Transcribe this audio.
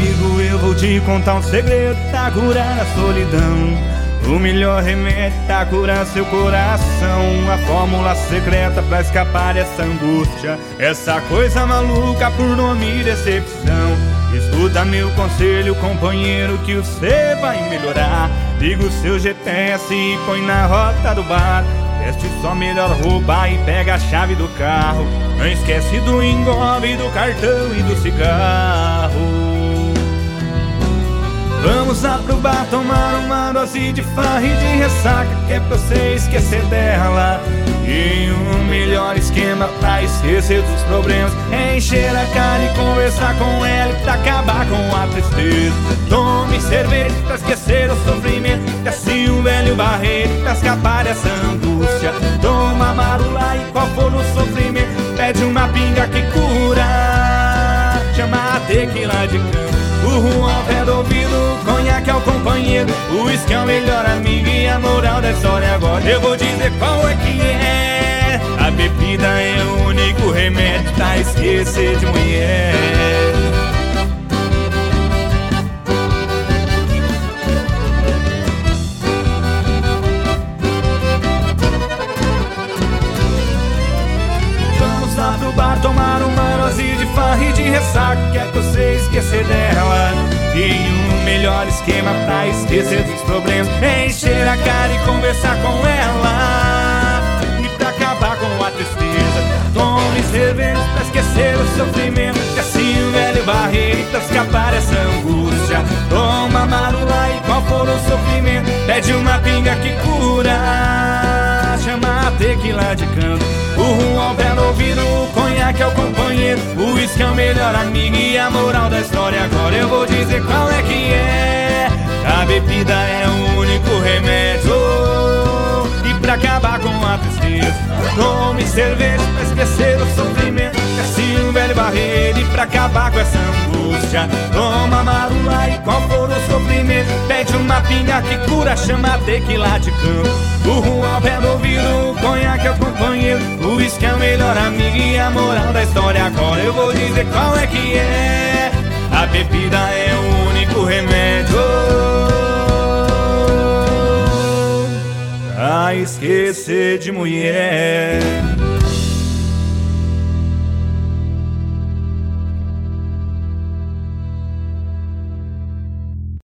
amigo, eu vou te contar um segredo pra curar a solidão. O melhor remédio pra curar seu coração. A fórmula secreta pra escapar dessa angústia, essa coisa maluca por nome decepção. Escuta meu conselho, companheiro, que você vai melhorar. Liga o seu GPS e põe na rota do bar. Veste sua melhor roupa e pega a chave do carro. Não esquece do engolve, do cartão e do cigarro. Vamos lá pro bar tomar uma dose de farra e de ressaca, que é pra você esquecer dela. E o melhor esquema pra esquecer dos problemas é encher a cara e conversar com ela e pra acabar com a tristeza. Tome cerveja pra esquecer o sofrimento, desce um velho barreiro pra escapar dessa angústia. Toma marula e qual for o sofrimento, pede uma pinga que cura. Chama a tequila de canto, o ao pé do ouvido, conhaque é o companheiro, o uísque é o melhor amigo. E a moral da história agora eu vou dizer qual é que é. A bebida é o único remédio pra esquecer de mulher. Vamos lá pro bar tomar uma dose de farra e de ressaca, que é pra você esquecer dela. E o melhor esquema pra esquecer dos problemas é encher a cara e conversar com ela e pra acabar com a tristeza. Tome cerveja pra esquecer o sofrimento, que assim o velho barreiro pra escapar dessa angústia. Toma marula e qual for o sofrimento, pede uma pinga que cura. Chama a tequila de canto, o ao pé no ouvido, o conhaque é o companheiro, o uísque é o melhor amigo. E a moral da história agora eu vou dizer qual é que é. A bebida é o único remédio e pra acabar com a tristeza. Tome cerveja pra esquecer o sofrimento, assim um velho barreiro e pra acabar com essa angústia. Toma marula e qual for o sofrimento, pede uma pinga que cura. Chama a tequila de canto, o ao pé do ouvido, o conhaque é o companheiro, o uísque é o melhor amigo. E a moral da história agora eu vou dizer qual é que é. A bebida é o único remédio pra esquecer de mulher.